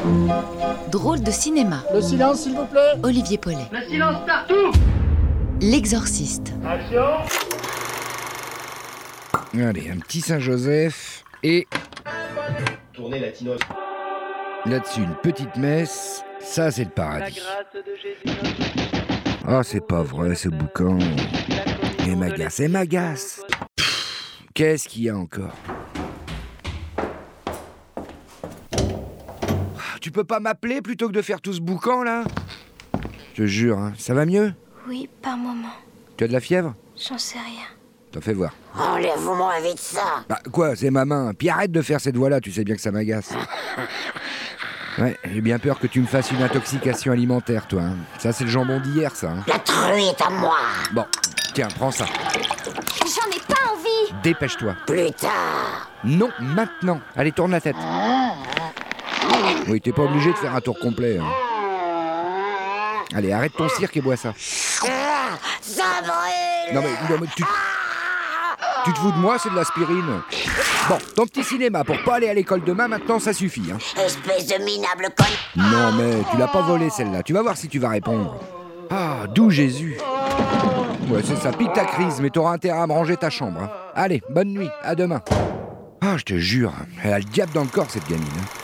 Drôle de cinéma. Le silence, s'il vous plaît. Olivier Paulet. Le silence partout. L'exorciste. Action. Allez, un petit Saint-Joseph et Tournez latino. là-dessus une petite messe. Ça, c'est le paradis. grâce de Jésus notre Ah, c'est pas vrai, ce boucan. Et m'agace. Qu'est-ce qu'il y a encore? Tu peux pas m'appeler plutôt que de faire tout ce boucan, là? Je te jure, hein. Ça va mieux? Oui, par moment. Tu as de la fièvre? J'en sais rien. T'en fais voir. Enlève-moi vite ça. Bah, quoi, c'est ma main. Puis arrête de faire cette voix-là, tu sais bien que ça m'agace. Ouais, j'ai bien peur que tu me fasses une intoxication alimentaire, toi. Hein. Ça, c'est le jambon d'hier, ça. Hein. La truie est à moi. Bon, tiens, prends ça. J'en ai pas envie. Dépêche-toi. Plus tard. Non, maintenant. Allez, tourne la tête. Oui, t'es pas obligé de faire un tour complet. Hein. Allez, arrête ton cirque et bois ça. Ça brûle. Non mais tu te fous de moi, c'est de l'aspirine. Bon, ton petit cinéma pour pas aller à l'école demain, maintenant ça suffit. Hein. Espèce de minable con. Non mais tu l'as pas volé celle-là, tu vas voir si tu vas répondre. Ah, d'où Jésus. Ouais, c'est ça, pique ta crise, mais t'auras intérêt à me ranger ta chambre. Hein. Allez, bonne nuit, à demain. Ah, je te jure, elle a le diable dans le corps cette gamine. Hein.